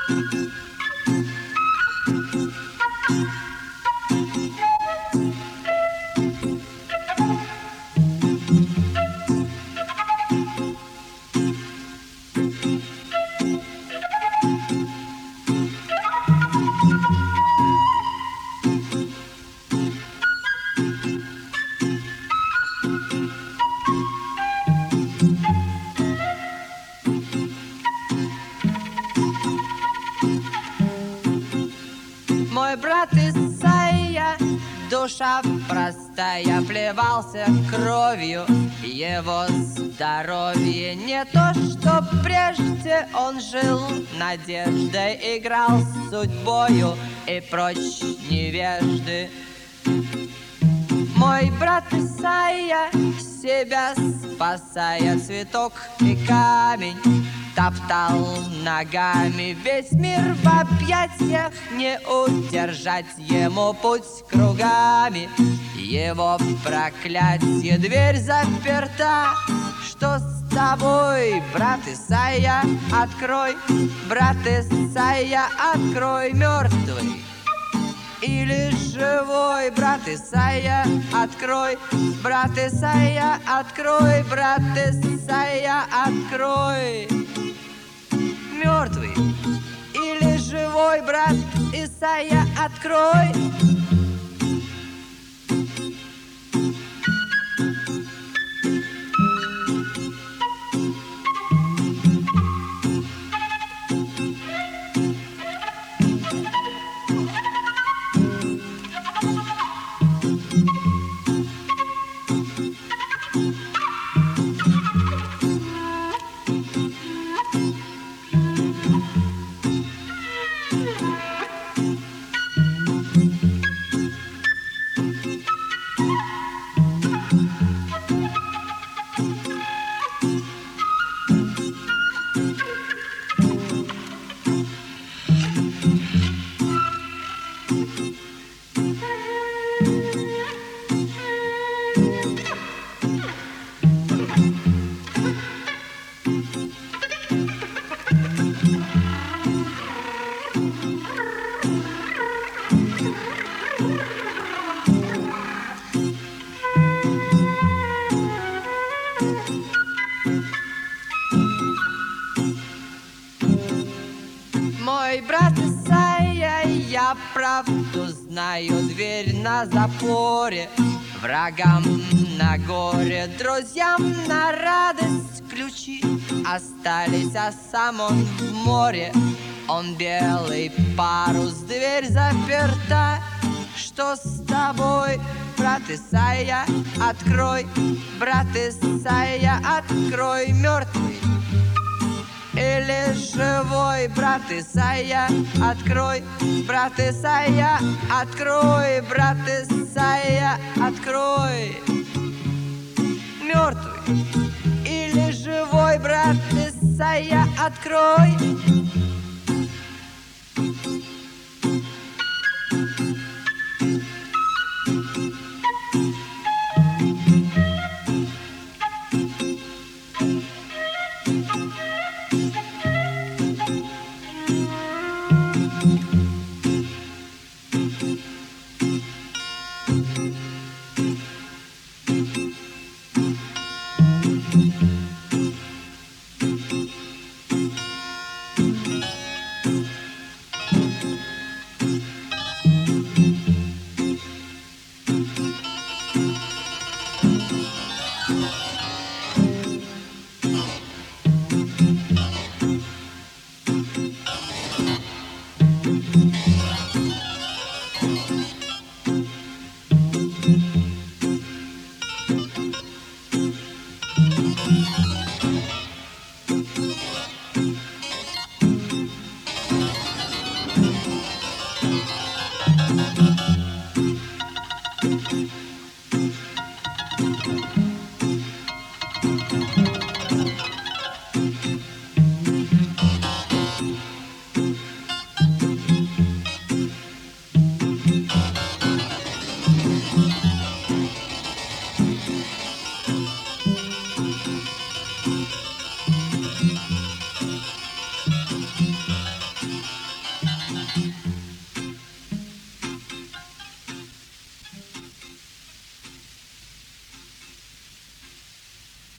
Мой брат Исайя, душа простая, плевался кровью. Его здоровье не то, что прежде. Он жил надеждой, играл с судьбою и прочь невежды. Мой брат Исайя, себя спасая, цветок и камень топтал ногами. Весь мир в объятиях, не удержать ему путь кругами. Его проклятие, дверь заперта. Что с тобой, брат Исайя? Открой, брат Исайя, открой, мертвый или живой, брат Исайя, открой, брат Исайя, открой, брат Исайя, открой. Мертвый или живой, брат Исайя, открой. Мой брат Исайя, я правду знаю, дверь на запоре, врагам на горе, друзьям на радость ключи остались, а сам он в море. Он белый парус, дверь заперта. Что с тобой, брат Исайя? Открой, брат Исайя, открой, мертвый или живой, брат Исайя, открой, брат Исайя, открой, брат Исайя, открой. Мертвый или живой, брат Исайя, открой.